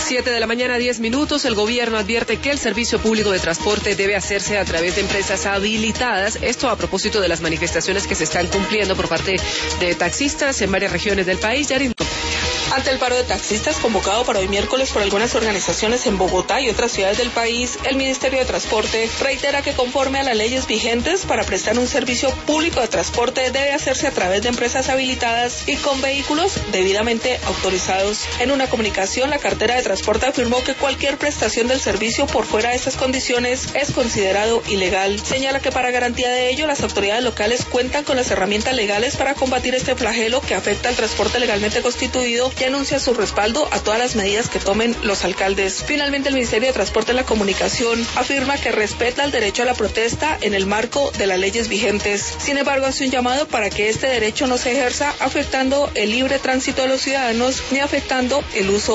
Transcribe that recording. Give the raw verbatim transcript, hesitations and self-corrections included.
Siete de la mañana, diez minutos. El gobierno advierte que el servicio público de transporte debe hacerse a través de empresas habilitadas. Esto a propósito de las manifestaciones que se están cumpliendo por parte de taxistas en varias regiones del país. Yarin. Ante el paro de taxistas convocado para hoy miércoles por algunas organizaciones en Bogotá y otras ciudades del país, el Ministerio de Transporte reitera que conforme a las leyes vigentes, para prestar un servicio público de transporte debe hacerse a través de empresas habilitadas y con vehículos debidamente autorizados. En una comunicación, la cartera de transporte afirmó que cualquier prestación del servicio por fuera de estas condiciones es considerado ilegal. Señala que para garantía de ello, las autoridades locales cuentan con las herramientas legales para combatir este flagelo que afecta al transporte legalmente constituido y anuncia su respaldo a todas las medidas que tomen los alcaldes. Finalmente, el Ministerio de Transporte y la Comunicación afirma que respeta el derecho a la protesta en el marco de las leyes vigentes. Sin embargo, hace un llamado para que este derecho no se ejerza afectando el libre tránsito de los ciudadanos ni afectando el uso